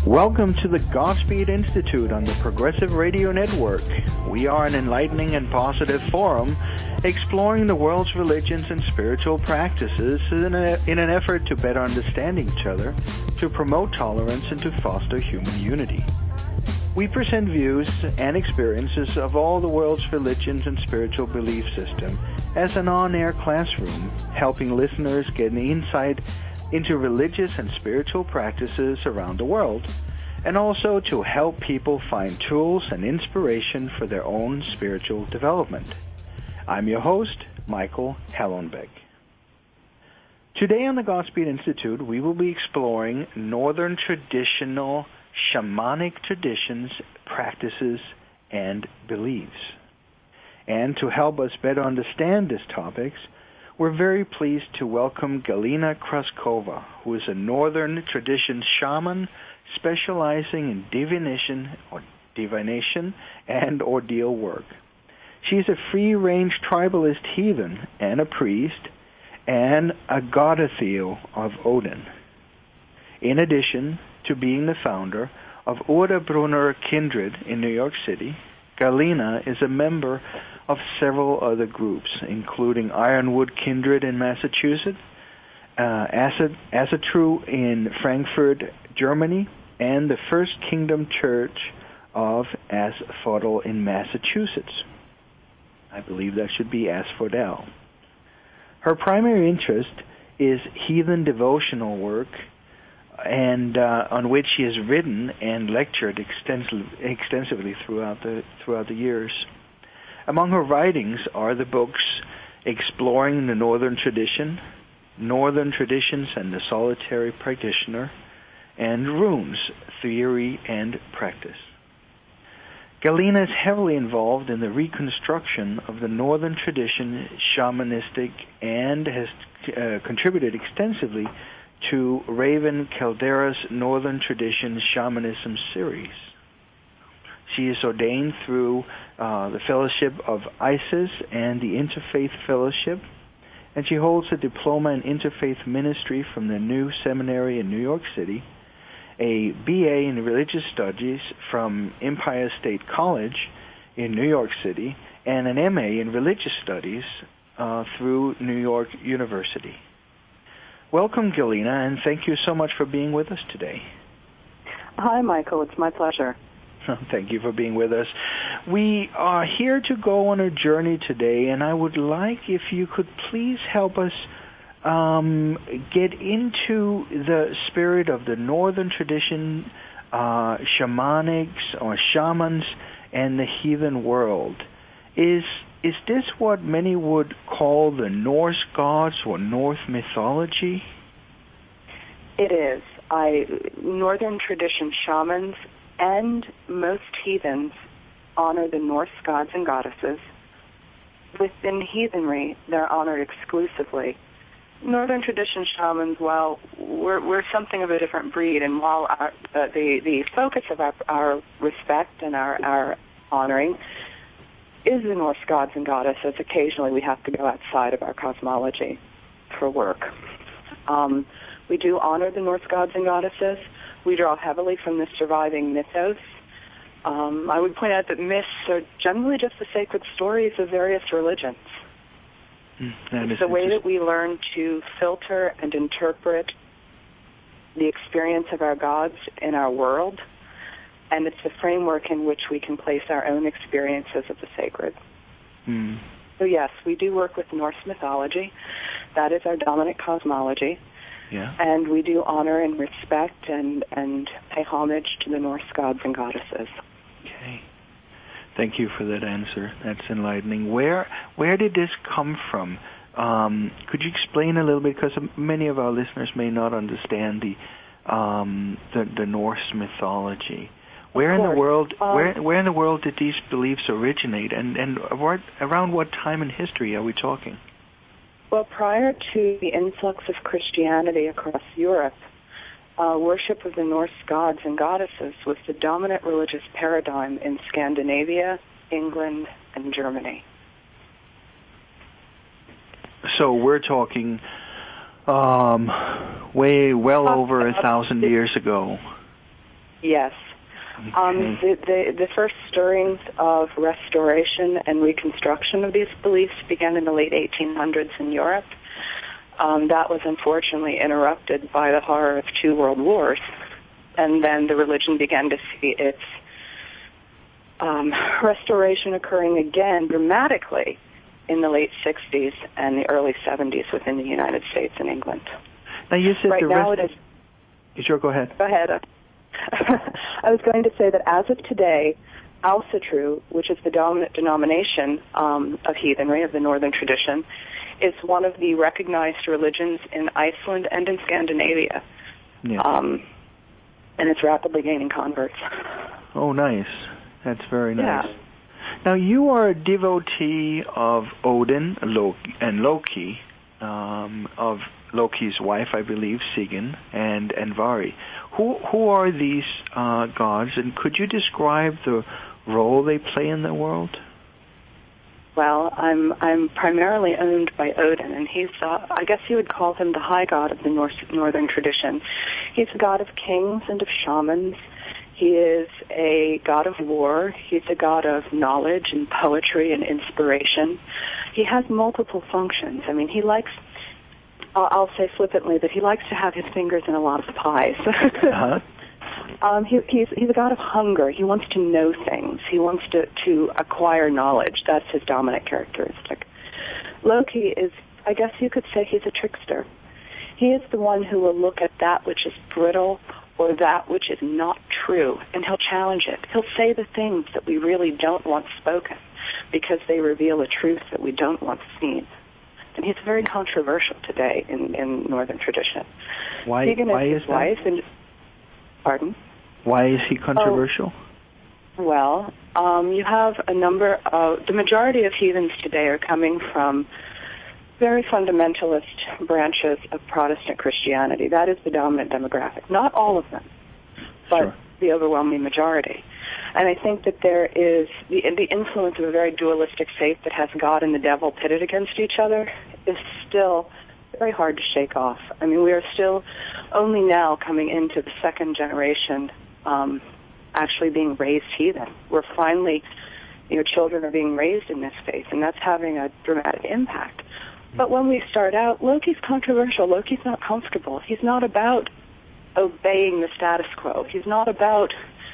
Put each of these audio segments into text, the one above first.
Welcome to the Godspeed Institute on the Progressive Radio Network. We are an enlightening and positive forum exploring the world's religions and spiritual practices in an effort to better understand each other, to promote tolerance, and to foster human unity. We present views and experiences of all the world's religions and spiritual belief system as an on-air classroom, helping listeners get an insight into religious and spiritual practices around the world, and also to help people find tools and inspiration for their own spiritual development. I'm your host, Michael Hallenbeck. Today on the Godspeed Institute, we will be exploring Northern traditional shamanic traditions, practices, and beliefs. And to help us better understand these topics, we're very pleased to welcome Galina Kraskova, who is a Northern tradition shaman specializing in divination and ordeal work. She's a free-range tribalist heathen and a priest and a godatheo of Odin. In addition to being the founder of Urda Kindred in New York City, Galina is a member of several other groups, including Ironwood Kindred in Massachusetts, Asatru in Frankfurt, Germany, and the First Kingdom Church of Asphodel in Massachusetts. I believe that should be Asphodel. Her primary interest is heathen devotional work, and on which she has written and lectured extensively throughout the years. Among her writings are the books Exploring the Northern Tradition, Northern Traditions and the Solitary Practitioner, and Runes, Theory and Practice. Galina is heavily involved in the reconstruction of the Northern tradition shamanistic and has contributed extensively to Raven Caldera's Northern Tradition Shamanism series. She is ordained through the Fellowship of Isis and the Interfaith Fellowship, and she holds a diploma in Interfaith Ministry from the New Seminary in New York City, a BA in Religious Studies from Empire State College in New York City, and an MA in Religious Studies through New York University. Welcome, Galina, and thank you so much for being with us today. Hi, Michael. It's my pleasure. Thank you for being with us. We are here to go on a journey today, and I would like if you could please help us get into the spirit of the Northern tradition, shamanics or shamans, and the heathen world. Is this what many would call the Norse gods or Norse mythology? It is. Northern tradition shamans and most heathens honor the Norse gods and goddesses. Within heathenry, they're honored exclusively. Northern tradition shamans, well, we're something of a different breed, and while the focus of our respect and our honoring is the Norse gods and goddesses, occasionally we have to go outside of our cosmology for work. We do honor the Norse gods and goddesses. We draw heavily from the surviving mythos. I would point out that myths are generally just the sacred stories of various religions. It's the way that we learn to filter and interpret the experience of our gods in our world, and it's the framework in which we can place our own experiences of the sacred. So yes, we do work with Norse mythology. That is our dominant cosmology. Yeah. And we do honor and respect and pay homage to the Norse gods and goddesses. Okay. Thank you for that answer. That's enlightening. Where did this come from? Could you explain a little bit, because many of our listeners may not understand the Norse mythology. Where in the world did these beliefs originate, and around what time in history are we talking? Well, prior to the influx of Christianity across Europe, worship of the Norse gods and goddesses was the dominant religious paradigm in Scandinavia, England, and Germany. So we're talking well over 1,000 years ago. Yes. The first stirrings of restoration and reconstruction of these beliefs began in the late 1800s in Europe. That was unfortunately interrupted by the horror of 2 world wars. And then the religion began to see its restoration occurring again dramatically in the late 60s and the early 70s within the United States and England. Now you said Sure, go ahead. Go ahead. I was going to say that as of today, Asatru, which is the dominant denomination of heathenry, of the northern tradition, is one of the recognized religions in Iceland and in Scandinavia. Yeah. And it's rapidly gaining converts. Oh, nice. That's very nice. Yeah. Now, you are a devotee of Odin and Loki, of Loki's wife, I believe, Sigyn, and Vari. Who are these gods, and could you describe the role they play in the world? Well, I'm primarily owned by Odin, and he's, I guess you would call him the high god of the northern tradition. He's a god of kings and of shamans. He is a god of war. He's a god of knowledge and poetry and inspiration. He has multiple functions. I mean, he likes, I'll say flippantly, that he likes to have his fingers in a lot of pies. Uh-huh. He's a god of hunger. He wants to know things. He wants to acquire knowledge. That's his dominant characteristic. Loki is, I guess you could say, he's a trickster. He is the one who will look at that which is brittle or that which is not true, and he'll challenge it. He'll say the things that we really don't want spoken because they reveal a truth that we don't want seen. And he's very controversial today in Northern tradition. Why is that? Wife and, pardon? Why is he controversial? Well, you have a number of, the majority of heathens today are coming from very fundamentalist branches of Protestant Christianity. That is the dominant demographic. Not all of them, but Sure. The overwhelming majority. And I think that there is the influence of a very dualistic faith that has God and the devil pitted against each other is still very hard to shake off. I mean, we are still only now coming into the second generation actually being raised heathen. We're finally, children are being raised in this faith, and that's having a dramatic impact. But when we start out, Loki's controversial. Loki's not comfortable. He's not about obeying the status quo. He's not about,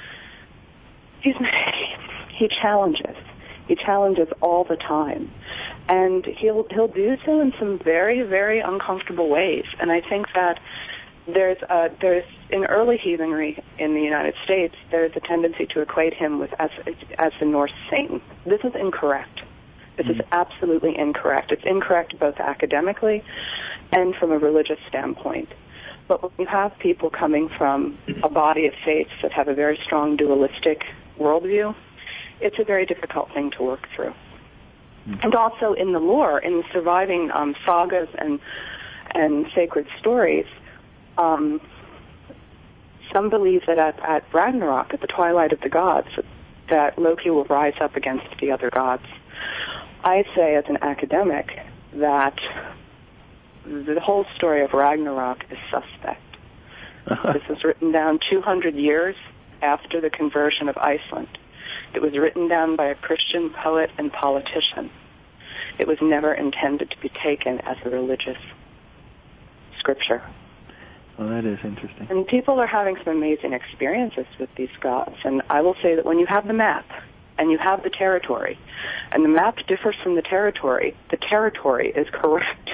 he challenges. He challenges all the time. And he'll do so in some very, very uncomfortable ways. And I think that there's in early heathenry in the United States, there's a tendency to equate him with as the Norse Satan. This is incorrect. This is absolutely incorrect. It's incorrect both academically and from a religious standpoint. But when you have people coming from a body of faiths that have a very strong dualistic worldview, it's a very difficult thing to work through. And also in the lore, in the surviving sagas and sacred stories, some believe that at Ragnarok, at the twilight of the gods, that Loki will rise up against the other gods. I say as an academic that the whole story of Ragnarok is suspect. This was written down 200 years after the conversion of Iceland. It was written down by a Christian poet and politician. It was never intended to be taken as a religious scripture. Well, that is interesting. And people are having some amazing experiences with these gods. And I will say that when you have the map and you have the territory, and the map differs from the territory is correct.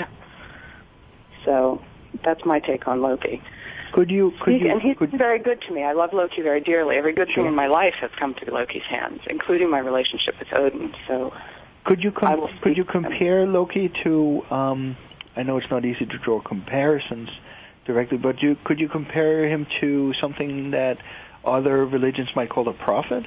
So that's my take on Loki. He's been very good to me. I love Loki very dearly. Every good thing in my life has come through Loki's hands, including my relationship with Odin. So, could you compare Loki to? I know it's not easy to draw comparisons directly, but could you compare him to something that other religions might call a prophet?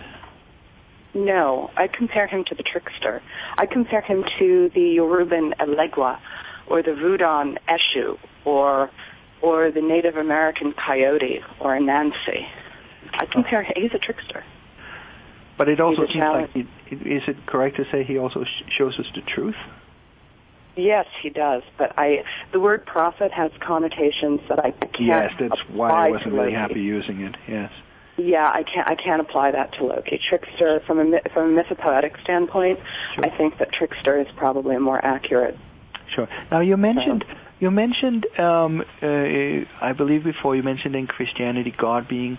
No, I compare him to the trickster. I compare him to the Yoruban Elegua, or the Voodoo Eshu, or the Native American coyote, or Anansi. I compare him. He's a trickster. But it also seems like, is it correct to say he also shows us the truth? Yes, he does. But the word prophet has connotations that I can't. Yes, that's why I wasn't really happy using it. Yes. Yeah, I can't apply that to Loki. Trickster, from a mythopoetic standpoint, sure. I think that trickster is probably a more accurate. Sure. Now you mentioned, I believe before you mentioned in Christianity God being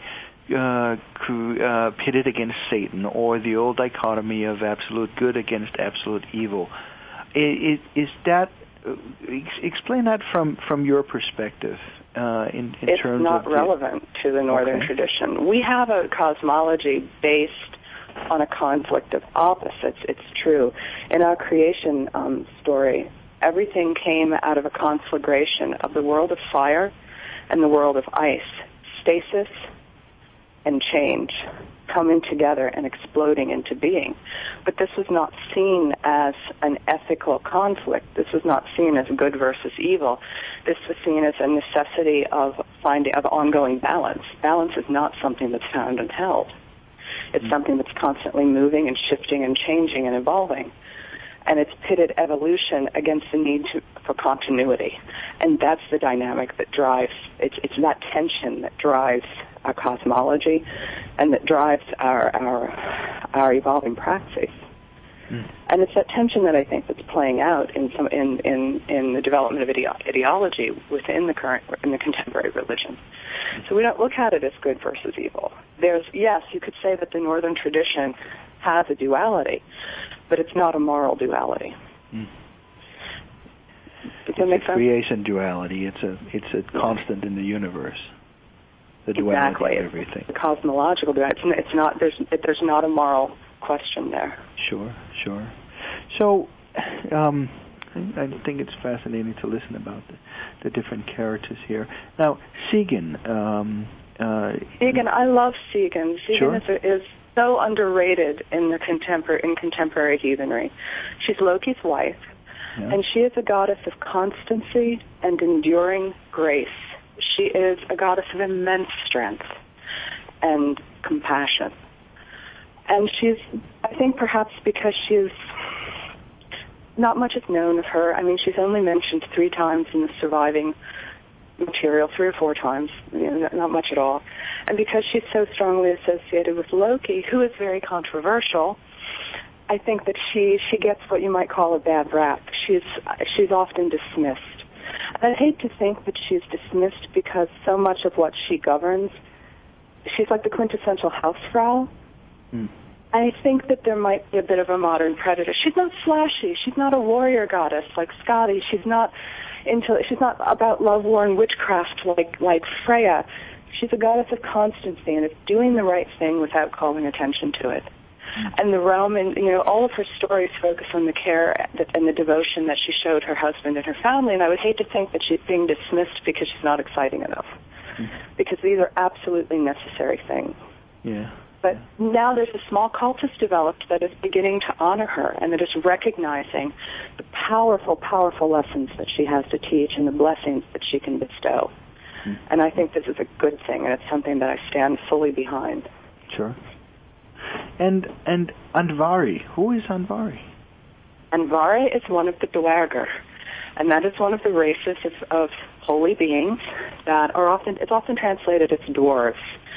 pitted against Satan, or the old dichotomy of absolute good against absolute evil. Is that? Explain that from your perspective. In it's terms of not relevant to the Northern tradition. We have a cosmology based on a conflict of opposites. It's true. In our creation story, everything came out of a conflagration of the world of fire and the world of ice, stasis and change coming together and exploding into being. But this was not seen as an ethical conflict. This was not seen as good versus evil. This was seen as a necessity of ongoing balance. Balance is not something that's found and held. It's something that's constantly moving and shifting and changing and evolving. And it's pitted evolution against the need for continuity. And that's the dynamic that drives, it's that tension that drives our cosmology and that drives our evolving praxis. And it's that tension that I think that's playing out in the development of ideology within the contemporary religion. So we don't look at it as good versus evil. Yes, you could say that the Northern tradition has a duality, but it's not a moral duality. Does that make sense? Creation duality. It's a constant in the universe. The duality of everything. The cosmological duality. It's not. There's not a moral question there. Sure. So, I think it's fascinating to listen about the different characters here. Now, Sigyn. Sigyn, I love Sigyn. Sigyn is so underrated in contemporary heathenry. She's Loki's wife, and she is a goddess of constancy and enduring grace. She is a goddess of immense strength and compassion. And I think perhaps because not much is known of her. I mean, she's only mentioned 3 times in the surviving material, 3 or 4 times, not much at all. And because she's so strongly associated with Loki, who is very controversial, I think that she gets what you might call a bad rap. She's often dismissed. And I hate to think that she's dismissed because so much of what she governs, she's like the quintessential hausfrau. I think that there might be a bit of a modern prejudice. She's not flashy. She's not a warrior goddess like Skadi. She's not about love, war, and witchcraft like Freya. She's a goddess of constancy, and it's doing the right thing without calling attention to it. And the realm, and all of her stories focus on the care and the devotion that she showed her husband and her family. And I would hate to think that she's being dismissed because she's not exciting enough, because these are absolutely necessary things. Yeah. But now there's a small cultus developed that is beginning to honor her and that is recognizing the powerful, powerful lessons that she has to teach and the blessings that she can bestow. And I think this is a good thing, and it's something that I stand fully behind. Sure. And Andvari, who is Andvari? Andvari is one of the Duergar, and that is one of the races of holy beings that it's often translated as dwarves.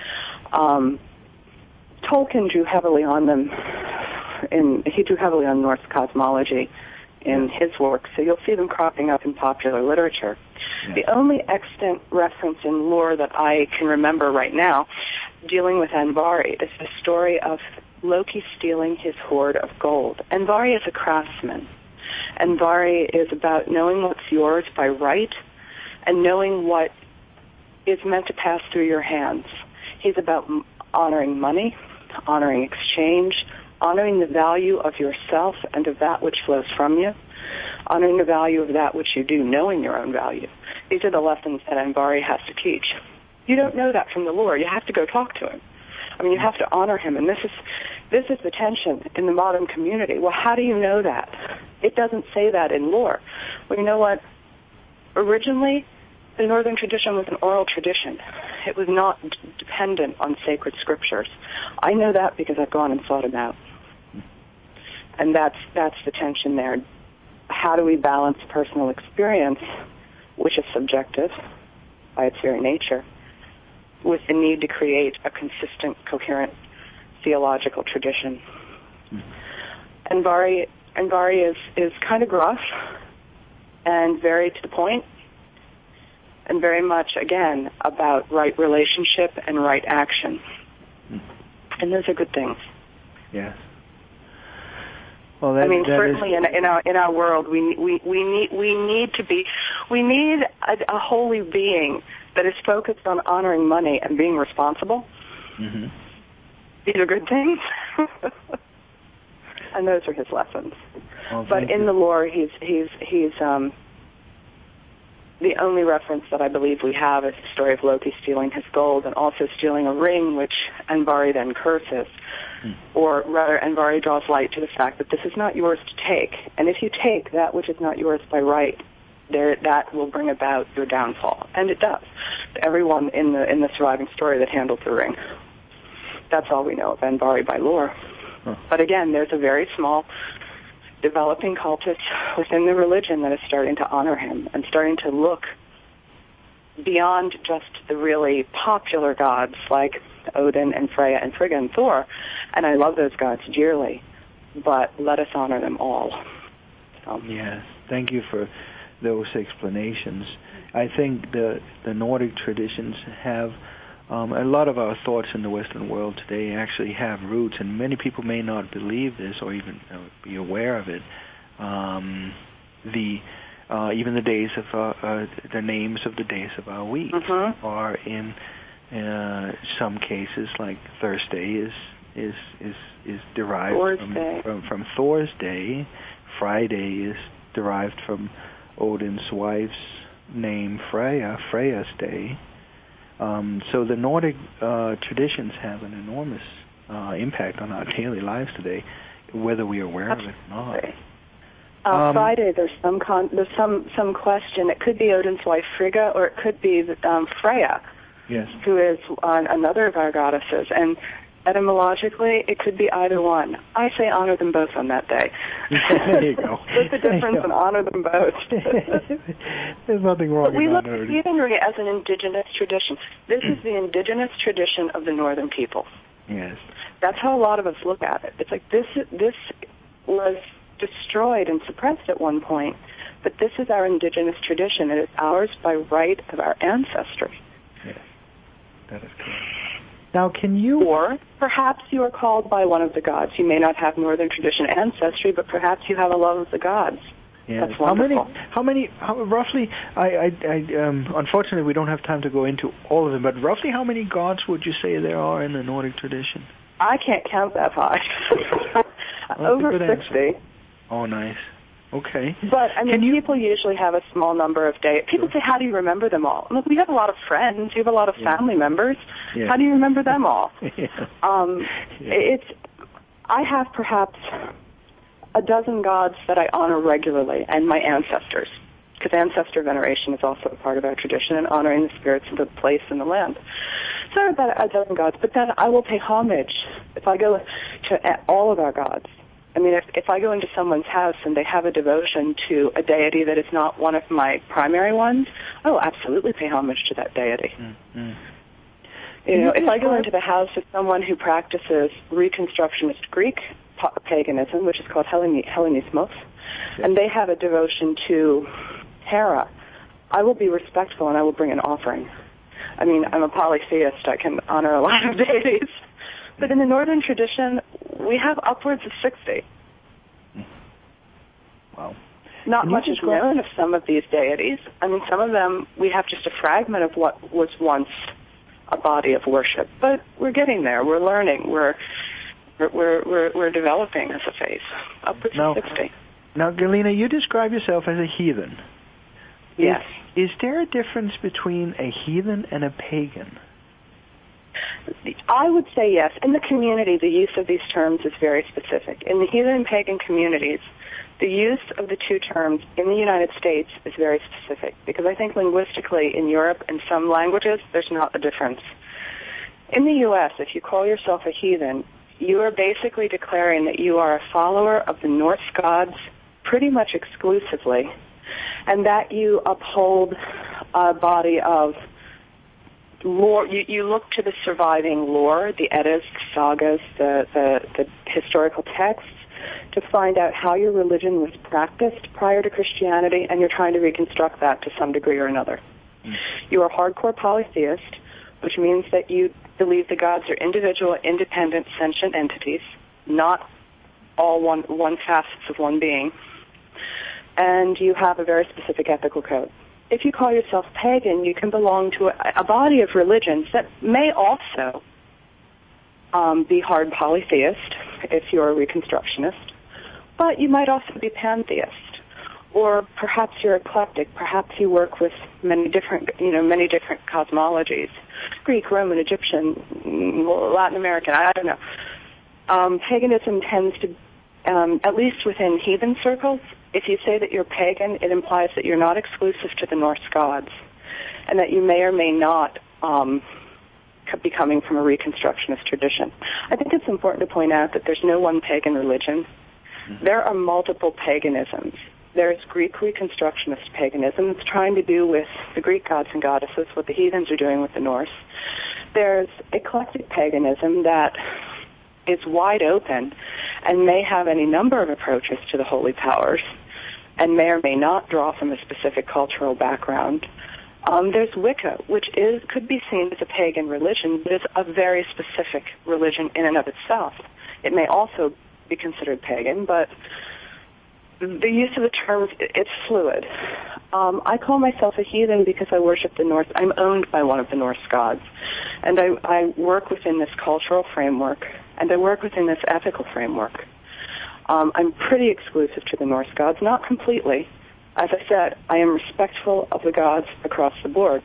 Tolkien drew heavily on them, he drew heavily on Norse cosmology in his work, so you'll see them cropping up in popular literature. Yes. The only extant reference in lore that I can remember right now dealing with Andvari is the story of Loki stealing his hoard of gold. Andvari is a craftsman. Andvari is about knowing what's yours by right and knowing what is meant to pass through your hands. He's about honoring money, honoring exchange, honoring the value of yourself and of that which flows from you, honoring the value of that which you do, knowing your own value. These are the lessons that Andvari has to teach. You don't know that from the lore. You have to go talk to him. I mean, you have to honor him, and this is the tension in the modern community. Well, how do you know that? It doesn't say that in lore. Well, you know what? Originally, the Northern tradition was an oral tradition. It was not dependent on sacred scriptures. I know that because I've gone and sought them out. And that's the tension there. How do we balance personal experience, which is subjective by its very nature, with the need to create a consistent, coherent theological tradition. Anvari is kind of gruff and very to the point, and very much, again, about right relationship and right action. And those are good things. Yes. Well, certainly in our world, we need a holy being that is focused on honoring money and being responsible. Mm-hmm. These are good things, and those are his lessons. Well, but in the lore, he's the only reference that I believe we have is the story of Loki stealing his gold and also stealing a ring, which Anvari then curses. Or rather, Anvari draws light to the fact that this is not yours to take. And if you take that which is not yours by right, that will bring about your downfall. And it does. Everyone in the surviving story that handled the ring. That's all we know of Anvari by lore. But again, there's a very small developing cultus within the religion that is starting to honor him and starting to look beyond just the really popular gods like Odin and Freya and Frigga and Thor. And I love those gods dearly, but let us honor them all. Yes, thank you for those explanations. I think the Nordic traditions have a lot of our thoughts in the Western world today actually have roots, and many people may not believe this or even be aware of it. Even the days of the names of the days of our week are in some cases, like Thursday is derived from Thor's day. Friday is derived from Odin's wife's name, Freya's day. So the Nordic traditions have an enormous impact on our daily lives today, whether we are aware of it or not. Friday, there's some question. It could be Odin's wife Frigga, or it could be Freya, who is another of our goddesses. And etymologically, it could be either one. I say honor them both on that day. There you go. There's a difference and honor them both. There's nothing wrong with that. We look at heathenry as an indigenous tradition. This is the indigenous tradition of the northern people. Yes. That's how a lot of us look at it. It's like this was destroyed and suppressed at one point, but this is our indigenous tradition. It is ours by right of our ancestry. Yes, that is correct. Now, can you... Or perhaps you are called by one of the gods. You may not have northern tradition ancestry, but perhaps you have a love of the gods. Yes. That's wonderful. Roughly, unfortunately, we don't have time to go into all of them, but roughly how many gods would you say there are in the Nordic tradition? I can't count that high. Over 60. Oh, nice. Okay. But, people usually have a small number of days. People say, how do you remember them all? Look, we have a lot of friends. You have a lot of family members. Yeah. How do you remember them all? I have perhaps a dozen gods that I honor regularly, and my ancestors, because ancestor veneration is also a part of our tradition and honoring the spirits of the place and the land. So I have about a dozen gods, but then I will pay homage if I go to all of our gods. I mean, if I go into someone's house and they have a devotion to a deity that is not one of my primary ones, I will absolutely pay homage to that deity. Mm-hmm. If I go into the house of someone who practices Reconstructionist Greek paganism, which is called Hellenismos, and they have a devotion to Hera, I will be respectful and I will bring an offering. I mean, I'm a polytheist. I can honor a lot of deities. But in the northern tradition, we have upwards of 60. Wow. Not much is known of some of these deities. I mean, some of them, we have just a fragment of what was once a body of worship. But we're getting there. We're learning. We're developing as a faith. Upwards of 60. Now, Galina, you describe yourself as a heathen. Yes. Is there a difference between a heathen and a pagan? I would say yes. In the community, the use of these terms is very specific. In the heathen and pagan communities, the use of the two terms in the United States is very specific, because I think linguistically in Europe and some languages, there's not a difference. In the U.S., if you call yourself a heathen, you are basically declaring that you are a follower of the Norse gods pretty much exclusively, and that you uphold a body of lore. You look to the surviving lore, the Eddas, the sagas, the historical texts, to find out how your religion was practiced prior to Christianity, and you're trying to reconstruct that to some degree or another. You are hardcore polytheist, which means that you believe the gods are individual, independent, sentient entities, not all one facets of one being, and you have a very specific ethical code. If you call yourself pagan, you can belong to a body of religions that may also be hard polytheist if you're a Reconstructionist, but you might also be pantheist, or perhaps you're eclectic. Perhaps you work with many different cosmologies: Greek, Roman, Egyptian, Latin American. I don't know. Paganism tends to, at least within heathen circles, if you say that you're pagan, it implies that you're not exclusive to the Norse gods, and that you may or may not be coming from a Reconstructionist tradition. I think it's important to point out that there's no one pagan religion. There are multiple paganisms. There's Greek Reconstructionist paganism that's trying to do with the Greek gods and goddesses what the heathens are doing with the Norse. There's eclectic paganism that is wide open and may have any number of approaches to the holy powers and may or may not draw from a specific cultural background. There's Wicca, which could be seen as a pagan religion, but is a very specific religion in and of itself. It may also be considered pagan, but the use of the terms, it's fluid. I call myself a heathen because I worship the Norse. I'm owned by one of the Norse gods, and I work within this cultural framework, and I work within this ethical framework. I'm pretty exclusive to the Norse gods, not completely. As I said, I am respectful of the gods across the board.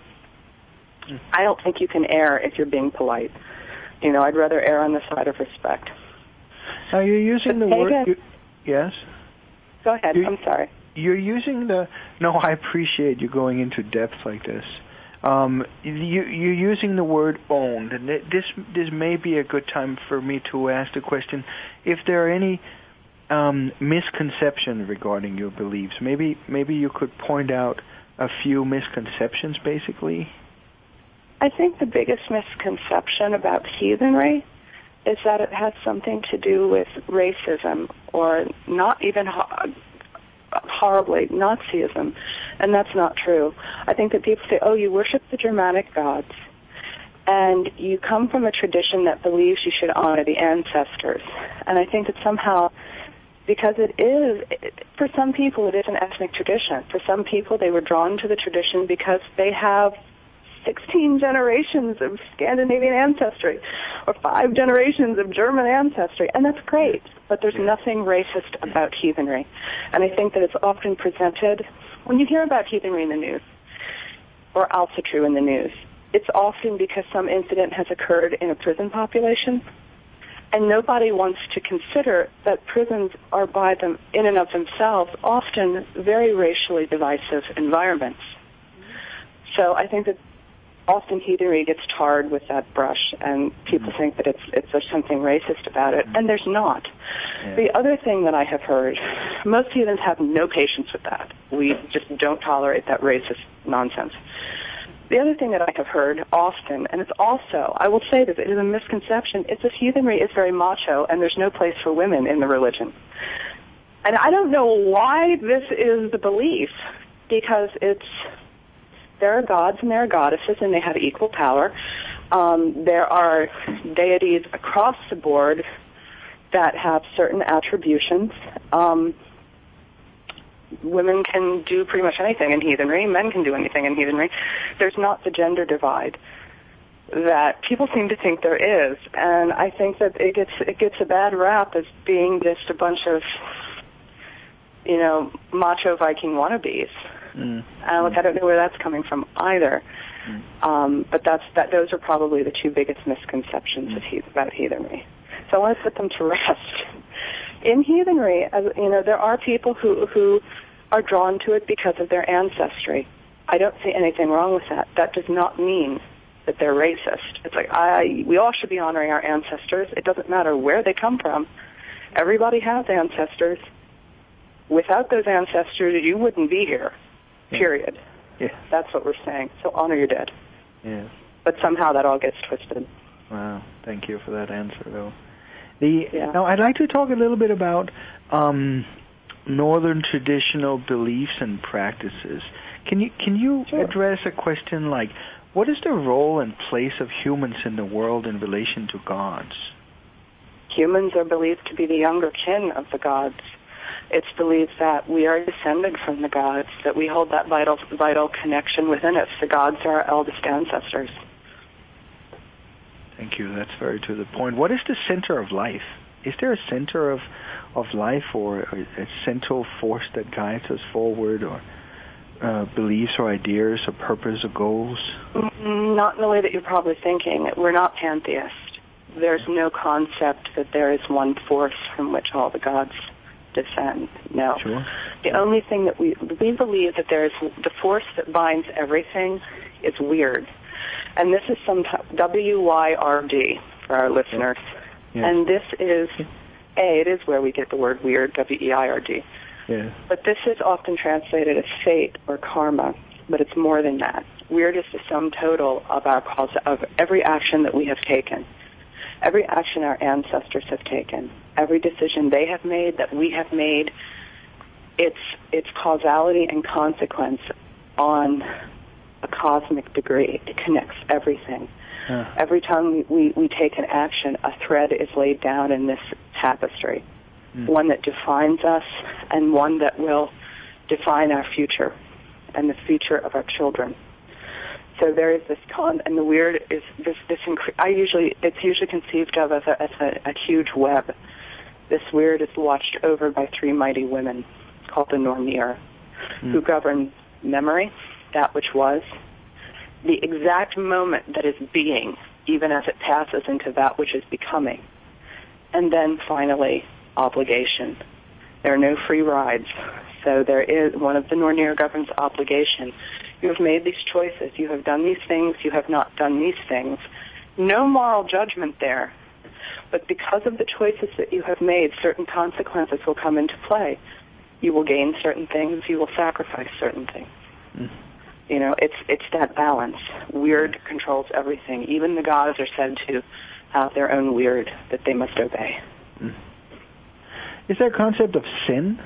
I don't think you can err if you're being polite. I'd rather err on the side of respect. Now, you're using the word... Yes? Go ahead. I'm sorry. You're using the... No, I appreciate you going into depth like this. You're using the word owned, and this may be a good time for me to ask the question, if there are any misconceptions regarding your beliefs. Maybe you could point out a few misconceptions, basically. I think the biggest misconception about heathenry is that it has something to do with racism, or not even horribly Nazism, and that's not true. I think that people say, oh, you worship the Germanic gods, and you come from a tradition that believes you should honor the ancestors. And I think that somehow, because for some people it is an ethnic tradition. For some people they were drawn to the tradition because they have 16 generations of Scandinavian ancestry or 5 generations of German ancestry, and that's great, but there's nothing racist about heathenry. And I think that it's often presented, when you hear about heathenry in the news, or also true in the news, it's often because some incident has occurred in a prison population, and nobody wants to consider that prisons are by them, in and of themselves, often very racially divisive environments. So I think that often heathenry gets tarred with that brush, and people think that there's something racist about it, and there's not. Yeah. The other thing that I have heard, most heathens have no patience with that. We just don't tolerate that racist nonsense. The other thing that I have heard often, and it's also, I will say this, it is a misconception, it's that heathenry is very macho and there's no place for women in the religion. And I don't know why this is the belief, because there are gods and there are goddesses and they have equal power. There are deities across the board that have certain attributions. Women can do pretty much anything in heathenry. Men can do anything in heathenry. There's not the gender divide that people seem to think there is, and I think that it gets a bad rap as being just a bunch of, macho Viking wannabes. Look, I don't know where that's coming from either. But those are probably the two biggest misconceptions about heathenry. So I want to put them to rest. In heathenry, there are people who are drawn to it because of their ancestry. I don't see anything wrong with that. That does not mean that they're racist. It's like, we all should be honoring our ancestors. It doesn't matter where they come from. Everybody has ancestors. Without those ancestors, you wouldn't be here, period. Yeah. That's what we're saying. So honor your dead. Yeah. But somehow that all gets twisted. Wow, thank you for that answer, though. Yeah. Now, I'd like to talk a little bit about Northern traditional beliefs and practices. Can you Sure. address a question like, what is the role and place of humans in the world in relation to gods? Humans are believed to be the younger kin of the gods. It's believed that we are descended from the gods, that we hold that vital connection within us. The gods are our eldest ancestors. Thank you. That's very to the point. What is the center of life? Is there a center of life, or a central force that guides us forward, or beliefs or ideas or purpose or goals? Not in the way that you're probably thinking. We're not pantheists. There's no concept that there is one force from which all the gods descend. No. Sure. The only thing that we believe that there is the force that binds everything is weird. And this is WYRD for our listeners. Yes. And this is, it is where we get the word weird, WEIRD. Yeah. But this is often translated as fate or karma, but it's more than that. Weird is the sum total of of every action that we have taken, every action our ancestors have taken, every decision they have made, that we have made. It's causality and consequence on a cosmic degree. It connects everything. Every time we take an action, a thread is laid down in this tapestry, one that defines us and one that will define our future and the future of our children. So there is this and the weird is this. It's usually conceived of as a huge web. This weird is watched over by three mighty women called the Nornir, who govern memory, that which was, the exact moment that is being, even as it passes into that which is becoming, and then finally obligation. There are no free rides. So there is, one of the Nornir governs obligation. You have made these choices. You have done these things. You have not done these things. No moral judgment there. But because of the choices that you have made, certain consequences will come into play. You will gain certain things. You will sacrifice certain things. You know, it's that balance. Weird controls everything. Even the gods are said to have their own weird that they must obey. Is there a concept of sin?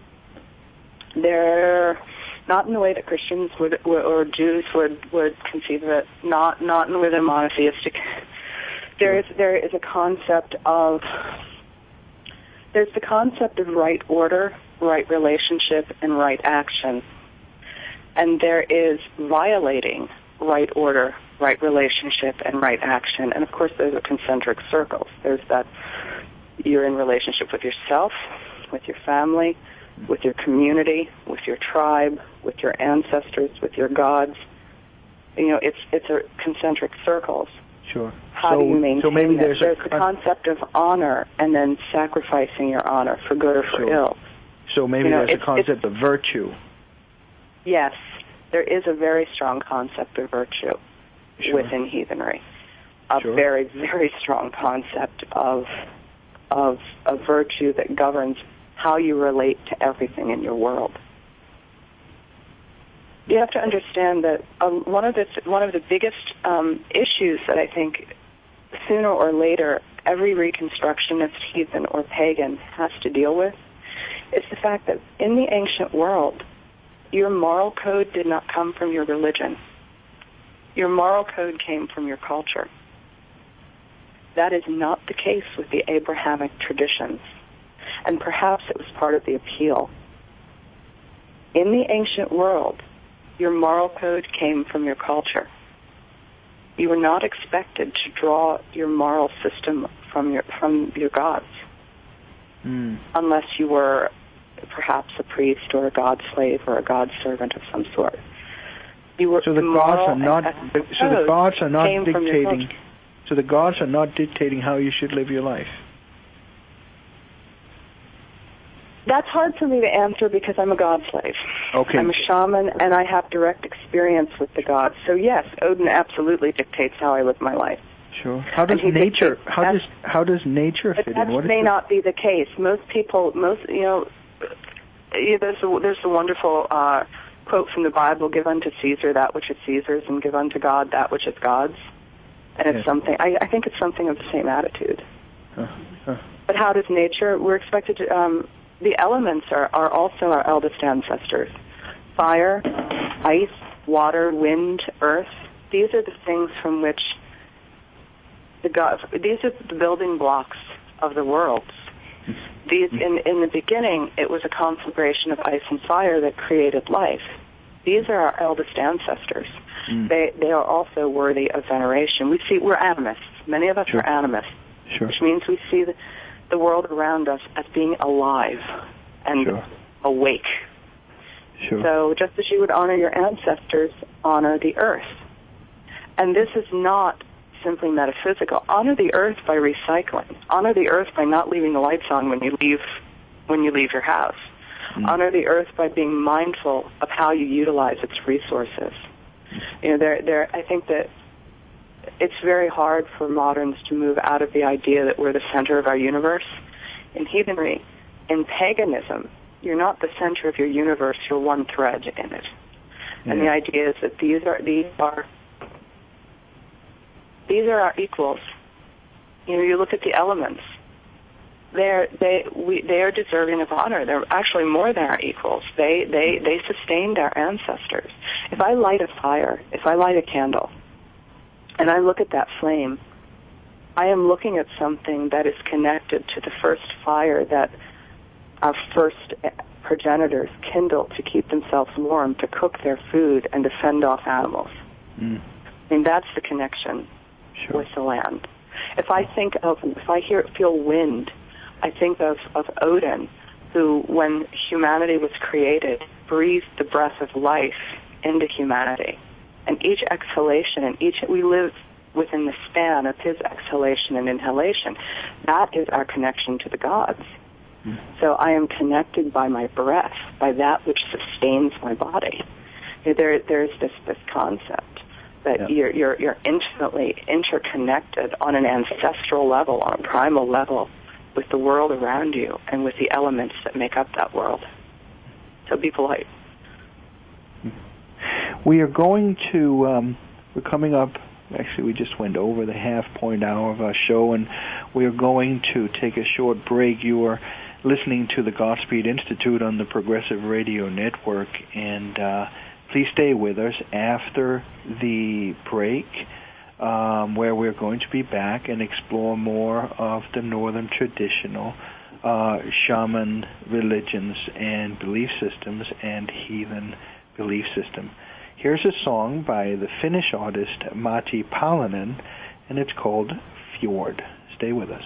They're not in the way that Christians would or Jews would conceive of it. Not with a monotheistic. There is a concept of. There's the concept of right order, right relationship, and right action. And there is violating right order, right relationship, and right action. And of course, those are concentric circles. There's that you're in relationship with yourself, with your family, with your community, with your tribe, with your ancestors, with your gods. You know, it's a concentric circles. Sure. How do you maintain so maybe that? there's the concept of honor and then sacrificing your honor for good or for ill. So maybe there's a concept of virtue. Yes, there is a very strong concept of virtue within heathenry. A very, very strong concept of virtue that governs how you relate to everything in your world. You have to understand that one of the biggest issues that I think sooner or later every Reconstructionist, heathen, or pagan has to deal with is the fact that in the ancient world, your moral code did not come from your religion. Your moral code came from your culture. That is not the case with the Abrahamic traditions, and perhaps it was part of the appeal. In the ancient world, your moral code came from your culture. You were not expected to draw your moral system from your gods, unless you were perhaps a priest or a god slave or a god servant of some sort. So the gods are not dictating. So the gods are not dictating how you should live your life. That's hard for me to answer because I'm a god slave. Okay. I'm a shaman and I have direct experience with the gods. So yes, Odin absolutely dictates how I live my life. Sure. How does nature? How does nature fit in? That may not be the case. Most people, there's a wonderful quote from the Bible, give unto Caesar that which is Caesar's and give unto God that which is God's. And it's something, I think it's something of the same attitude. But how does nature, we're expected to, the elements are also our eldest ancestors. Fire, ice, water, wind, earth, these are the things from which these are the building blocks of the world. These, in the beginning, it was a conflagration of ice and fire that created life. These are our eldest ancestors. They are also worthy of veneration. We're animists. Many of us are animists, which means we see the world around us as being alive and awake. So just as you would honor your ancestors, honor the earth. And this is not simply metaphysical. Honor the earth by recycling. Honor the earth by not leaving the lights on when you leave your house. Honor the earth by being mindful of how you utilize its resources. You know, I think that it's very hard for moderns to move out of the idea that we're the center of our universe. In heathenry, in paganism, you're not the center of your universe, you're one thread in it. And the idea is that these are our equals. You know, you look at the elements. They are deserving of honor. They're actually more than our equals. They sustained our ancestors. If I light a fire, if I light a candle, and I look at that flame, I am looking at something that is connected to the first fire that our first progenitors kindled to keep themselves warm, to cook their food, and to fend off animals. I mean, that's the connection with the land. If I feel wind, I think of Odin, who, when humanity was created, breathed the breath of life into humanity. And each exhalation, we live within the span of his exhalation and inhalation. That is our connection to the gods. So I am connected by my breath, by that which sustains my body. There's this concept that you're intimately interconnected on an ancestral level, on a primal level, with the world around you and with the elements that make up that world. So be polite. We are going to, we're coming up, actually we just went over the half-point hour of our show, and we are going to take a short break. You are listening to the Godspeed Institute on the Progressive Radio Network, and please stay with us after the break, where we're going to be back and explore more of the Northern traditional shaman religions and belief systems and heathen belief system. Here's a song by the Finnish artist Matti Palanen, and it's called Fjord. Stay with us.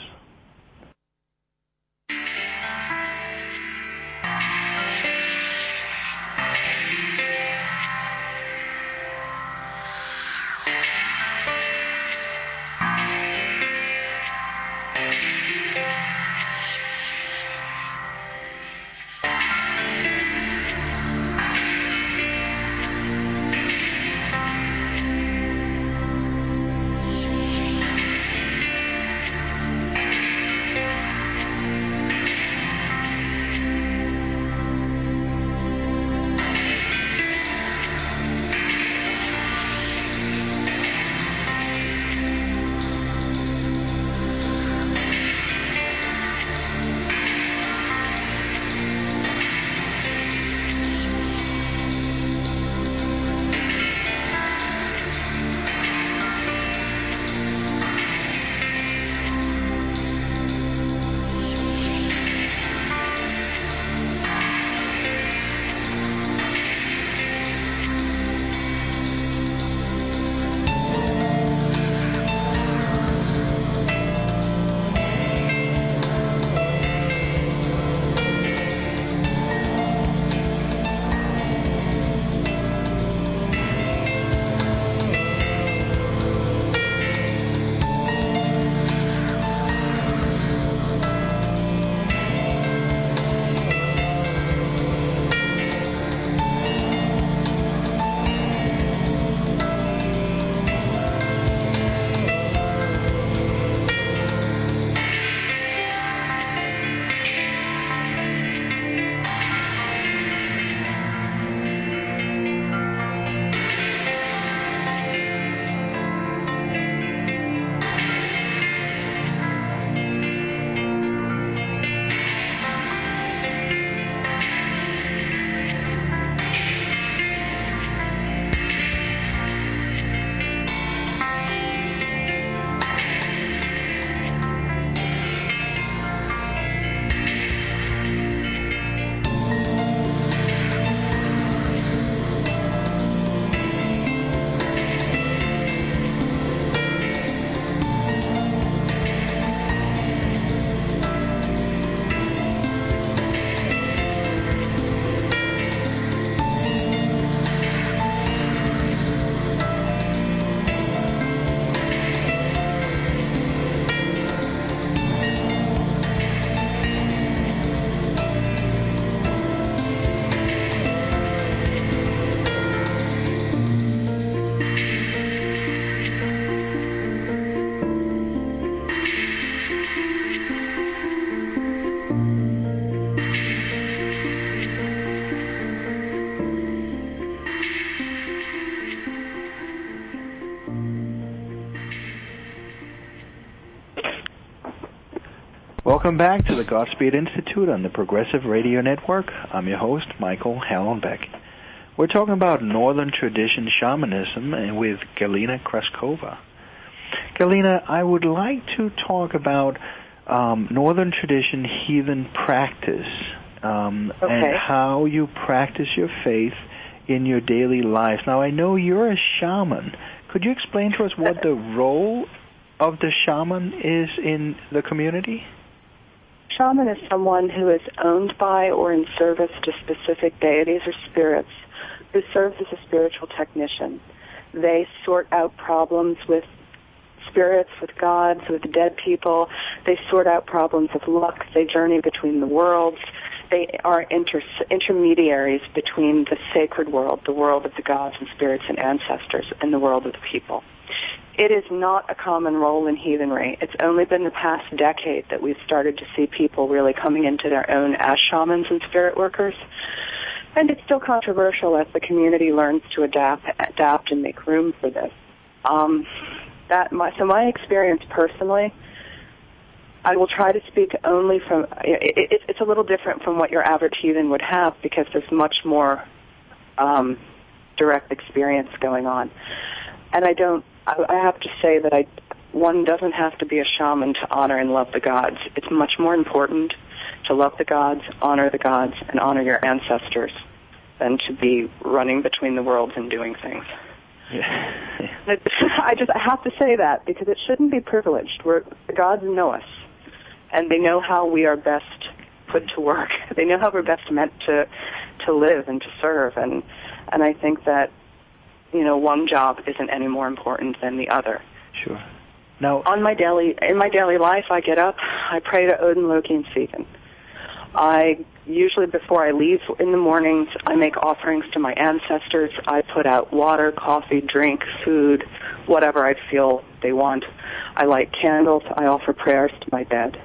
Welcome back to the Godspeed Institute on the Progressive Radio Network. I'm your host, Michael Hallenbeck. We're talking about Northern Tradition Shamanism and with Galina Kraskova. Galina, I would like to talk about Northern Tradition heathen practice and how you practice your faith in your daily life. Now, I know you're a shaman. Could you explain to us what the role of the shaman is in the community? Shaman is someone who is owned by or in service to specific deities or spirits who serves as a spiritual technician. They sort out problems with spirits, with gods, with dead people. They sort out problems of luck. They journey between the worlds. They are intermediaries between the sacred world, the world of the gods and spirits and ancestors, and the world of the people. It is not a common role in heathenry. It's only been the past decade that we've started to see people really coming into their own as shamans and spirit workers. And it's still controversial as the community learns to adapt and make room for this. So my experience personally, I will try to speak only from, it's a little different from what your average heathen would have because there's much more direct experience going on. And I have to say that one doesn't have to be a shaman to honor and love the gods. It's much more important to love the gods, honor the gods, and honor your ancestors than to be running between the worlds and doing things. Yeah. I have to say that because it shouldn't be privileged. The gods know us, and they know how we are best put to work. They know how we're best meant to live and to serve, and I think that one job isn't any more important than the other. Sure. Now, in my daily life, I get up, I pray to Odin, Loki, and Sigyn. I usually, before I leave in the mornings, I make offerings to my ancestors. I put out water, coffee, drink, food, whatever I feel they want. I light candles. I offer prayers to my dead.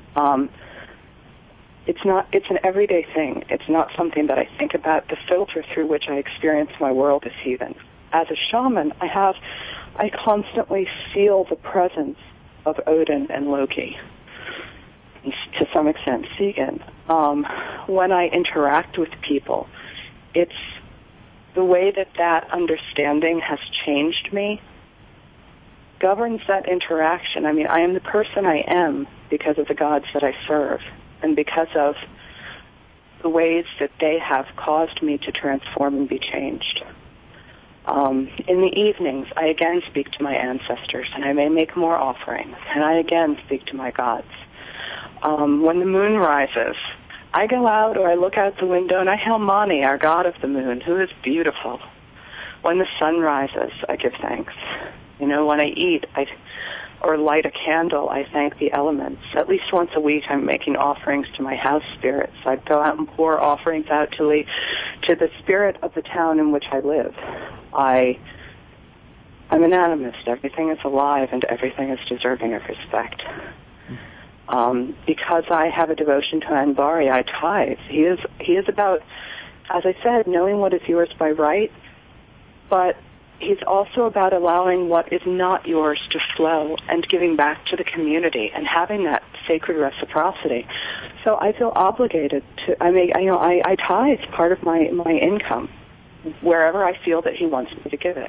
It's an everyday thing. It's not something that I think about. The filter through which I experience my world is heathen. As a shaman, I constantly feel the presence of Odin and Loki, to some extent Sigyn. When I interact with people, it's the way that understanding has changed me governs that interaction. I mean, I am the person I am because of the gods that I serve and because of the ways that they have caused me to transform and be changed. In the evenings, I again speak to my ancestors, and I may make more offerings, and I again speak to my gods. When the moon rises, I go out or I look out the window and I hail Mani, our god of the moon, who is beautiful. When the sun rises, I give thanks. When I eat or light a candle, I thank the elements. At least once a week, I'm making offerings to my house spirits. I go out and pour offerings out to the spirit of the town in which I live. I'm an animist. Everything is alive and everything is deserving of respect. Because I have a devotion to Anbari, I tithe. He is about, as I said, knowing what is yours by right, but he's also about allowing what is not yours to flow and giving back to the community and having that sacred reciprocity. So I feel obligated to. I tithe part of my income wherever I feel that he wants me to give it.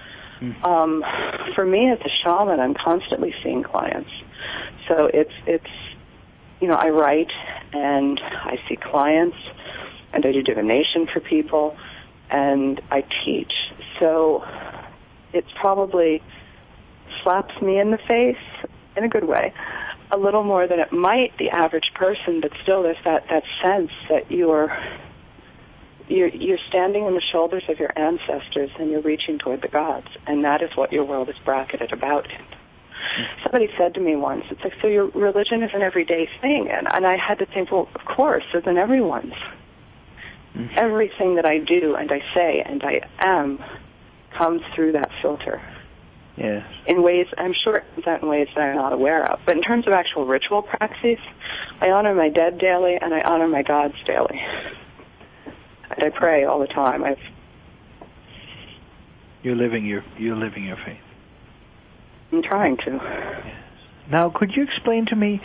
For me as a shaman, I'm constantly seeing clients. So it's I write and I see clients and I do divination for people and I teach. So it probably slaps me in the face in a good way a little more than it might the average person, but still there's that sense that you're standing on the shoulders of your ancestors and you're reaching toward the gods, and that is what your world is bracketed about. Somebody said to me once, it's like, so your religion is an everyday thing, and I had to think, well, of course, it's in everyone's. Everything that I do and I say and I am comes through that filter. Yes. In ways, I'm sure it comes out in ways that I'm not aware of. But in terms of actual ritual practice, I honor my dead daily and I honor my gods daily. And I pray all the time. You're living your faith. I'm trying to. Yes. Now, could you explain to me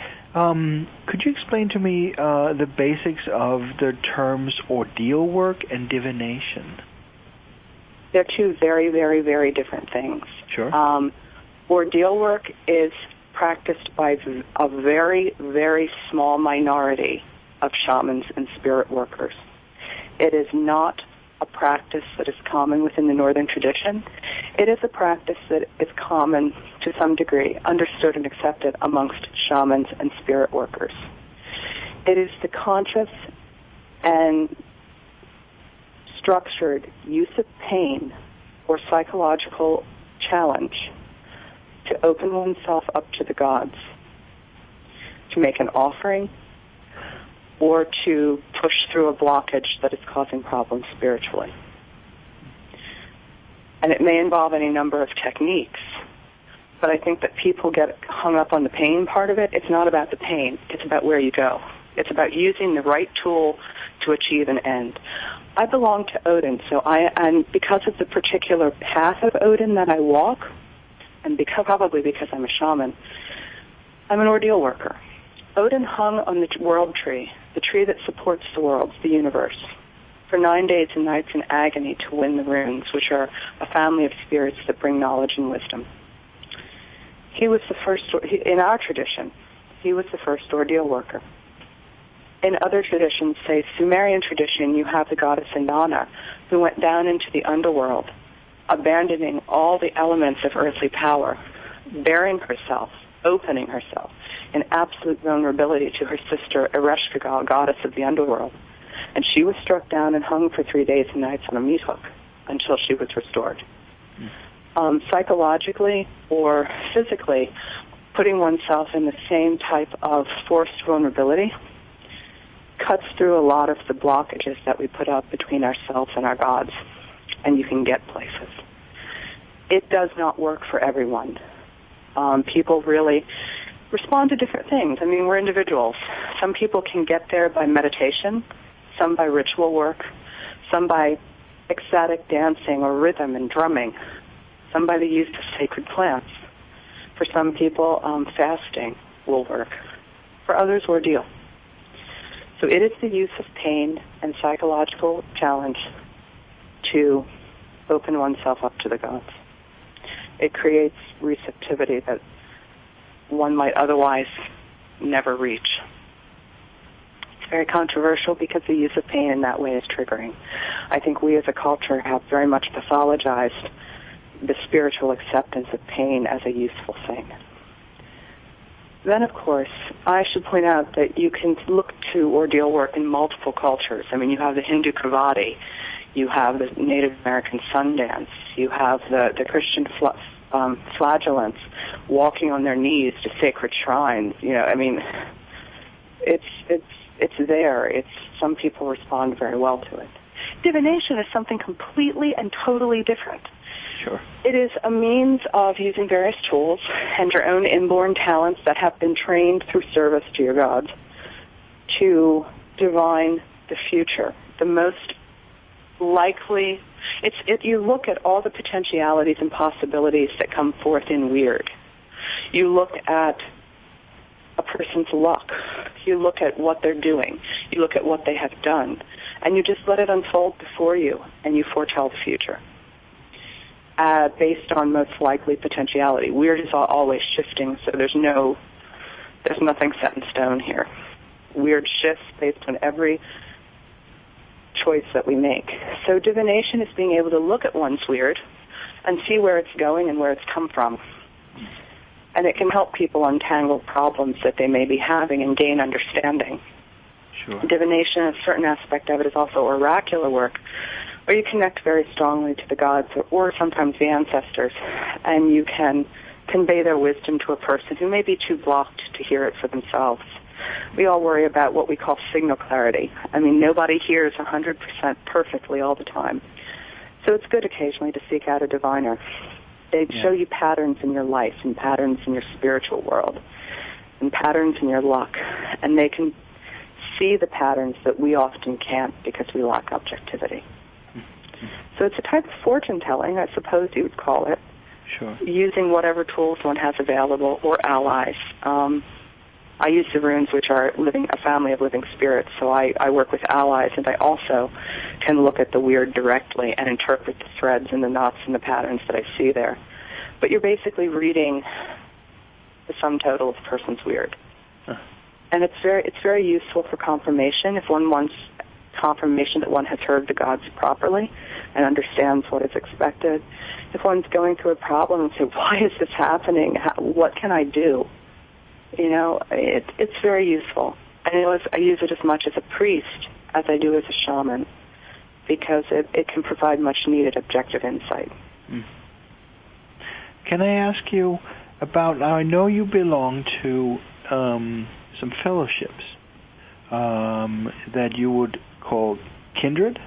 the basics of the terms ordeal work and divination? They're two very, very, very different things. Sure. Ordeal work is practiced by a very, very small minority of shamans and spirit workers. It is not a practice that is common within the Northern tradition. It is a practice that is common to some degree, understood and accepted amongst shamans and spirit workers. It is the conscious and structured use of pain or psychological challenge to open oneself up to the gods, to make an offering, or to push through a blockage that is causing problems spiritually. And it may involve any number of techniques, but I think that people get hung up on the pain part of it. It's not about the pain. It's about where you go. It's about using the right tool to achieve an end. I belong to Odin, and because of the particular path of Odin that I walk, and probably because I'm a shaman, I'm an ordeal worker. Odin hung on the world tree, the tree that supports the world, the universe, for 9 days and nights in agony to win the runes, which are a family of spirits that bring knowledge and wisdom. He was the first, in our tradition, he was the first ordeal worker. In other traditions, say Sumerian tradition, you have the goddess Inanna, who went down into the underworld, abandoning all the elements of earthly power, baring herself, opening herself in absolute vulnerability to her sister Ereshkigal, goddess of the underworld. And she was struck down and hung for 3 days and nights on a meat hook until she was restored. Psychologically or physically, putting oneself in the same type of forced vulnerability cuts through a lot of the blockages that we put up between ourselves and our gods, and you can get places. It does not work for everyone. People really respond to different things. I mean, we're individuals. Some people can get there by meditation, some by ritual work, some by ecstatic dancing or rhythm and drumming, some by the use of sacred plants. For some people, fasting will work. For others, ordeal. So it is the use of pain and psychological challenge to open oneself up to the gods. It creates receptivity that one might otherwise never reach. It's very controversial because the use of pain in that way is triggering. I think we as a culture have very much pathologized the spiritual acceptance of pain as a useful thing. Then, of course, I should point out that you can look to ordeal work in multiple cultures. I mean, you have the Hindu Kavadi, you have the Native American sun dance, you have the Christian flagellants walking on their knees to sacred shrines. You know, I mean, it's there. Some people respond very well to it. Divination is something completely and totally different. Sure. It is a means of using various tools and your own inborn talents that have been trained through service to your gods to divine the future. The most likely, you look at all the potentialities and possibilities that come forth in weird. You look at a person's luck. You look at what they're doing. You look at what they have done. And you just let it unfold before you, and you foretell the future. Based on most likely potentiality. Weird is always shifting, so there's nothing set in stone here. Weird shifts based on every choice that we make. So divination is being able to look at one's weird and see where it's going and where it's come from. And it can help people untangle problems that they may be having and gain understanding. Sure. Divination, a certain aspect of it, is also oracular work, where you connect very strongly to the gods or sometimes the ancestors, and you can convey their wisdom to a person who may be too blocked to hear it for themselves. We all worry about what we call signal clarity. I mean, nobody hears 100% perfectly all the time. So it's good occasionally to seek out a diviner. They show you patterns in your life and patterns in your spiritual world and patterns in your luck, and they can see the patterns that we often can't because we lack objectivity. So it's a type of fortune telling, I suppose you would call it, Sure. Using whatever tools one has available or allies. I use the runes, which are a family of living spirits, so I work with allies, and I also can look at the weird directly and interpret the threads and the knots and the patterns that I see there. But you're basically reading the sum total of a person's weird. And it's very useful for confirmation if one wants confirmation that one has heard the gods properly and understands what is expected. If one's going through a problem and say, why is this happening? What can I do? It's very useful. And I use it as much as a priest as I do as a shaman because it can provide much needed objective insight. Can I ask you about, now I know you belong to some fellowships that you would call kindred?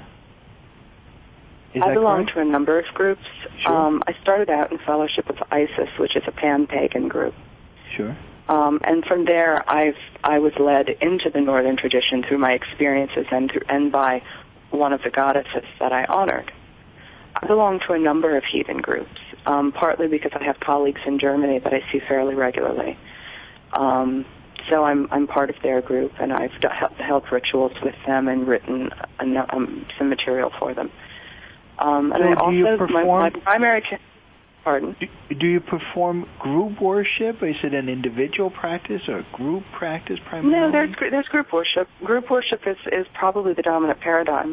I belong to a number of groups. Sure. I started out in fellowship with ISIS, which is a pan-pagan group. Sure. And from there, I was led into the Northern tradition through my experiences and by one of the goddesses that I honored. I belong to a number of heathen groups, partly because I have colleagues in Germany that I see fairly regularly. So I'm part of their group, and I've held rituals with them and written some material for them. And so I also, do you perform, my primary... Pardon? Do you perform group worship? Is it an individual practice or a group practice primarily? No, there's group worship. Group worship is probably the dominant paradigm.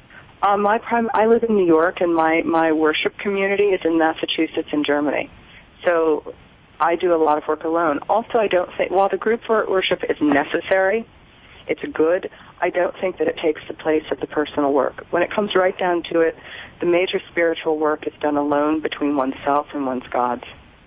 I live in New York, and my worship community is in Massachusetts and Germany. So I do a lot of work alone. Also, I don't think, while the group worship is necessary, it's good, I don't think that it takes the place of the personal work. When it comes right down to it, the major spiritual work is done alone between oneself and one's gods.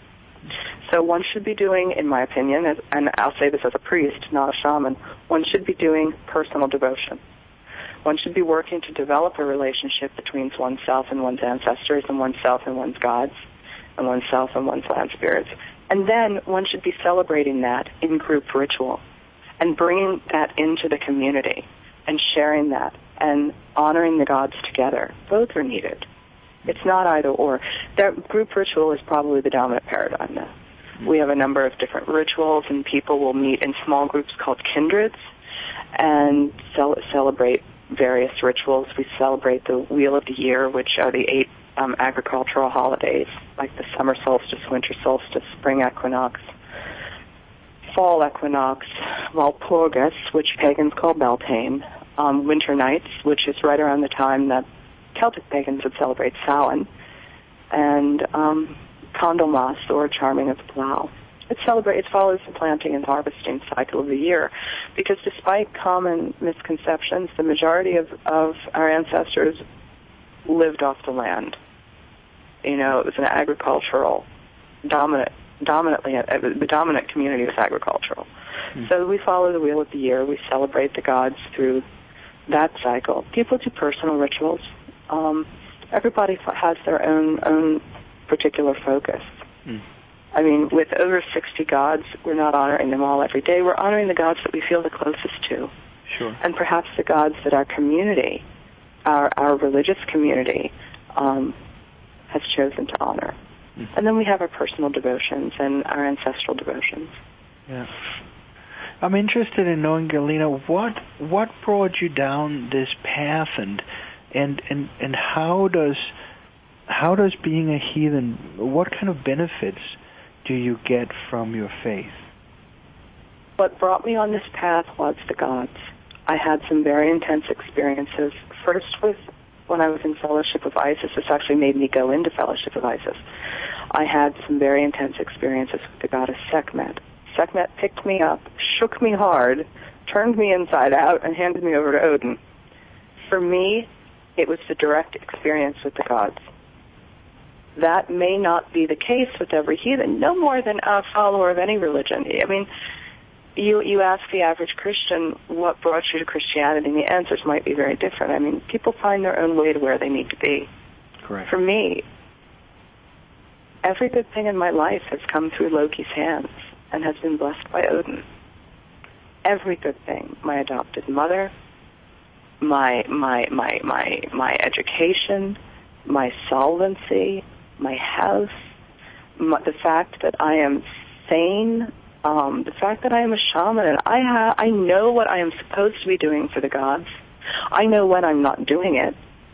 So one should be doing, in my opinion, and I'll say this as a priest, not a shaman, one should be doing personal devotion. One should be working to develop a relationship between oneself and one's ancestors and oneself and one's gods and oneself and one's land spirits. And then one should be celebrating that in group ritual and bringing that into the community and sharing that and honoring the gods together. Both are needed. It's not either or. That group ritual is probably the dominant paradigm now. We have a number of different rituals, and people will meet in small groups called kindreds and celebrate various rituals. We celebrate the Wheel of the Year, which are the 8 agricultural holidays, like the summer solstice, winter solstice, spring equinox, fall equinox, Walpurgis, which pagans call Beltane, winter nights, which is right around the time that Celtic pagans would celebrate Samhain, and Candlemas, or Charming of the Plough. It follows the planting and harvesting cycle of the year, because despite common misconceptions, the majority of our ancestors lived off the land. It was an agricultural the dominant community was agricultural. So we follow the Wheel of the Year. We celebrate the gods through that cycle. People do personal rituals. Everybody has their own particular focus. I mean, with over 60 gods, we're not honoring them all every day. We're honoring the gods that we feel the closest to. Sure. And perhaps the gods that our community, our religious community, has chosen to honor. And then we have our personal devotions and our ancestral devotions. Yeah. I'm interested in knowing, Galina, what brought you down this path, and how does being a heathen, what kind of benefits do you get from your faith? What brought me on this path was the gods. I had some very intense experiences. First when I was in fellowship with Isis. This actually made me go into fellowship with Isis. I had some very intense experiences with the goddess Sekhmet. Sekhmet picked me up, shook me hard, turned me inside out, and handed me over to Odin. For me, it was the direct experience with the gods. That may not be the case with every heathen, no more than a follower of any religion. I mean, you ask the average Christian what brought you to Christianity, and the answers might be very different. I mean, people find their own way to where they need to be. Correct. For me, every good thing in my life has come through Loki's hands and has been blessed by Odin. Every good thing. My adopted mother, my education, my solvency, my house, the fact that I am sane, the fact that I am a shaman, and I know what I am supposed to be doing for the gods. I know when I'm not doing it.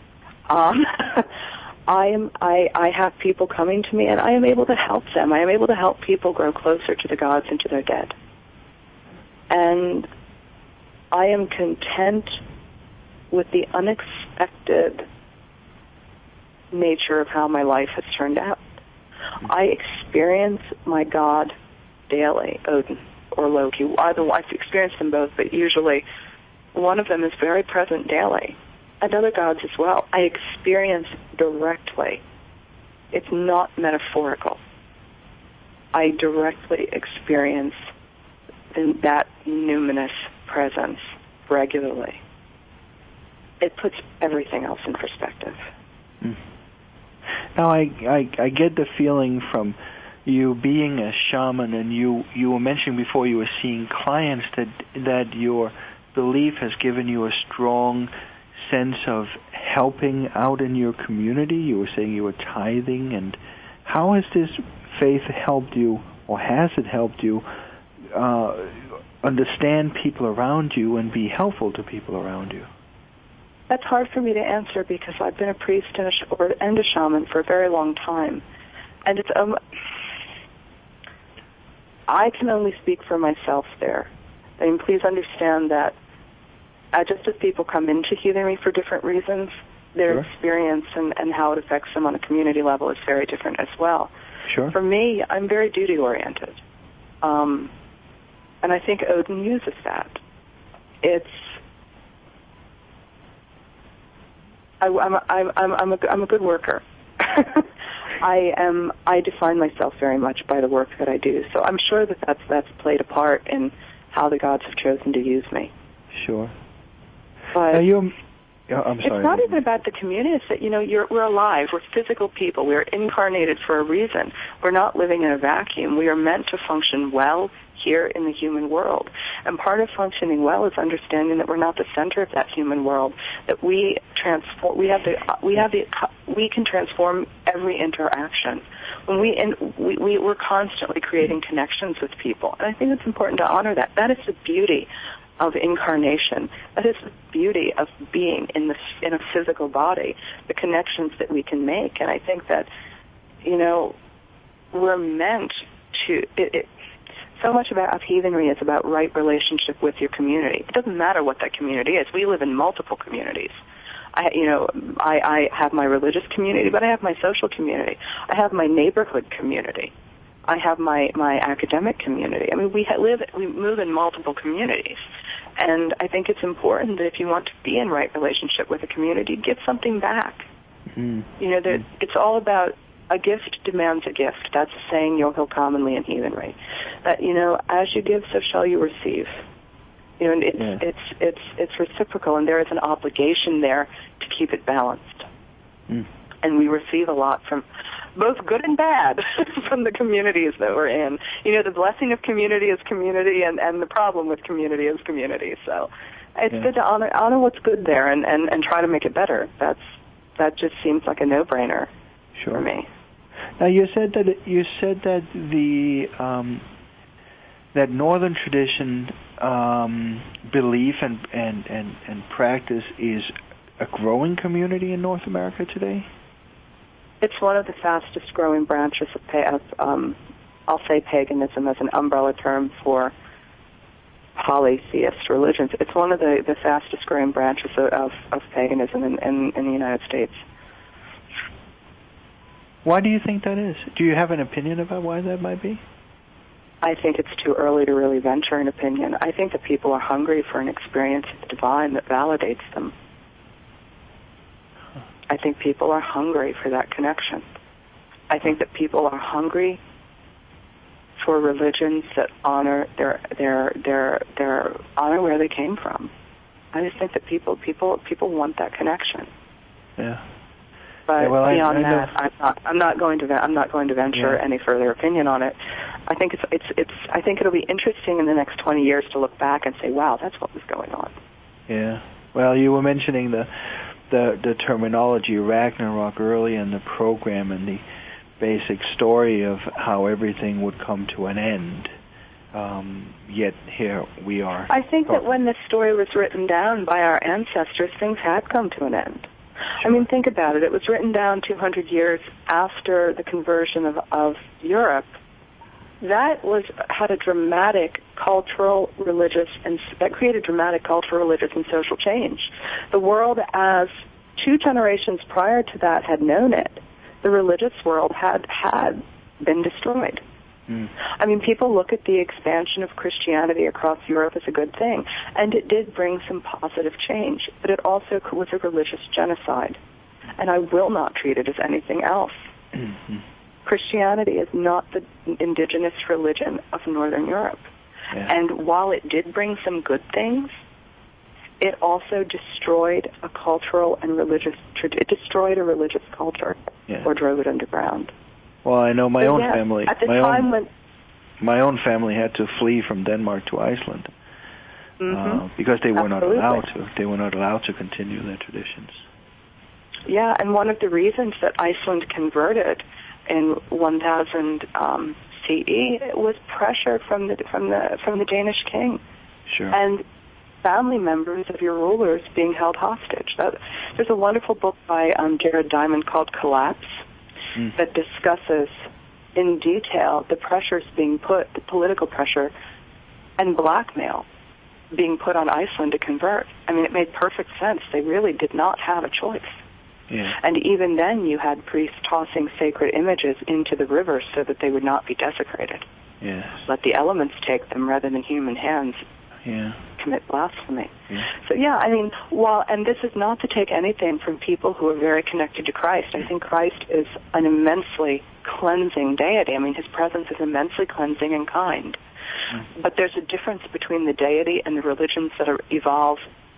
I have people coming to me, and I am able to help them. I am able to help people grow closer to the gods and to their dead. And I am content with the unexpected nature of how my life has turned out. I experience my God daily, Odin or Loki. I've experienced them both, but usually one of them is very present daily, and other gods as well. I experience directly. It's not metaphorical. I directly experience that numinous presence regularly. It puts everything else in perspective. Now, I get the feeling from you being a shaman, and you were mentioning before you were seeing clients that your belief has given you a strong sense of helping out in your community. You were saying you were tithing, and how has this faith helped you, or has it helped you understand people around you and be helpful to people around you? That's hard for me to answer because I've been a priest and a shaman for a very long time, and it's I can only speak for myself there. I mean, please understand that just as people come into healing for different reasons, their experience and how it affects them on a community level is very different as well. Sure. For me, I'm very duty-oriented, and I think Odin uses that. I'm a good worker. I define myself very much by the work that I do. So I'm sure that's played a part in how the gods have chosen to use me. Sure. But I'm sorry. It's not even about the community. It's that, we're alive. We're physical people. We're incarnated for a reason. We're not living in a vacuum. We are meant to function well here in the human world. And part of functioning well is understanding that we're not the center of that human world, that we can transform every interaction. When we're constantly creating connections with people. And I think it's important to honor that. That is the beauty of incarnation. That is the beauty of being in a physical body, the connections that we can make. And I think that, we're meant to, so much of heathenry is about right relationship with your community. It doesn't matter what that community is. We live in multiple communities. I have my religious community, but I have my social community. I have my neighborhood community. I have my academic community. I mean, we move in multiple communities. And I think it's important that if you want to be in right relationship with a community, give something back. Mm-hmm. It's all about a gift demands a gift. That's a saying you'll hear commonly in heathenry. That, as you give, so shall you receive. And it's reciprocal, and there is an obligation there to keep it balanced. Mm. And we receive a lot from both good and bad from the communities that we're in. The blessing of community is community, and the problem with community is community. So it's good to honor what's good there and try to make it better. That just seems like a no-brainer for me. Now you said that the that Northern tradition belief and practice is a growing community in North America today? It's one of the fastest growing branches of I'll say paganism as an umbrella term for polytheist religions. It's one of the fastest growing branches of paganism in the United States. Why do you think that is? Do you have an opinion about why that might be? I think it's too early to really venture an opinion. I think that people are hungry for an experience of the divine that validates them. I think people are hungry for that connection. I think that people are hungry for religions that honor their honor where they came from. I just think that people want that connection. Yeah. But beyond that, I'm not going to venture any further opinion on it. I think I think it'll be interesting in the next 20 years to look back and say, wow, that's what was going on. Yeah. Well, you were mentioning the terminology Ragnarok early in the program, and basic story of how everything would come to an end. Yet here we are. I think that when this story was written down by our ancestors, things had come to an end. Sure. I mean, think about it. It was written down 200 years after the conversion of Europe. That had a dramatic cultural, religious, and that created dramatic cultural, religious, and social change. The world, as 2 generations prior to that had known it, the religious world had been destroyed. I mean, people look at the expansion of Christianity across Europe as a good thing, and it did bring some positive change, but it also was a religious genocide, and I will not treat it as anything else. Christianity is not the indigenous religion of Northern Europe, and while it did bring some good things, it also destroyed a cultural and religious it destroyed a religious culture, or drove it underground. Well, I know my own family. At the time when my own family had to flee from Denmark to Iceland because they were not allowed to. They were not allowed to continue their traditions. Yeah, and one of the reasons that Iceland converted in 1000 CE was pressure from the Danish king. Sure. And family members of your rulers being held hostage. There's a wonderful book by Jared Diamond called Collapse that discusses in detail the pressures being put, the political pressure and blackmail being put on Iceland to convert. I mean, it made perfect sense. They really did not have a choice. Yeah. And even then, you had priests tossing sacred images into the rivers so that they would not be desecrated. Yes. Let the elements take them rather than human hands commit blasphemy. Yeah. So, I mean, and this is not to take anything from people who are very connected to Christ. I think Christ is an immensely cleansing deity. I mean, his presence is immensely cleansing and kind. But there's a difference between the deity and the religions that evolve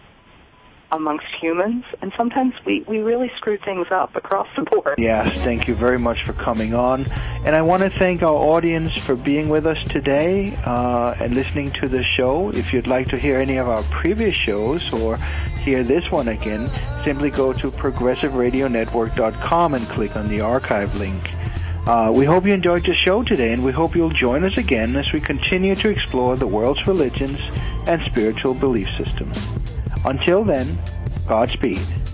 amongst humans, and sometimes we really screw things up across the board. Yes, thank you very much for coming on. And I want to thank our audience for being with us today and listening to the show. If you'd like to hear any of our previous shows or hear this one again, simply go to progressiveradionetwork.com and click on the archive link. We hope you enjoyed the show today, and we hope you'll join us again as we continue to explore the world's religions and spiritual belief systems. Until then, Godspeed.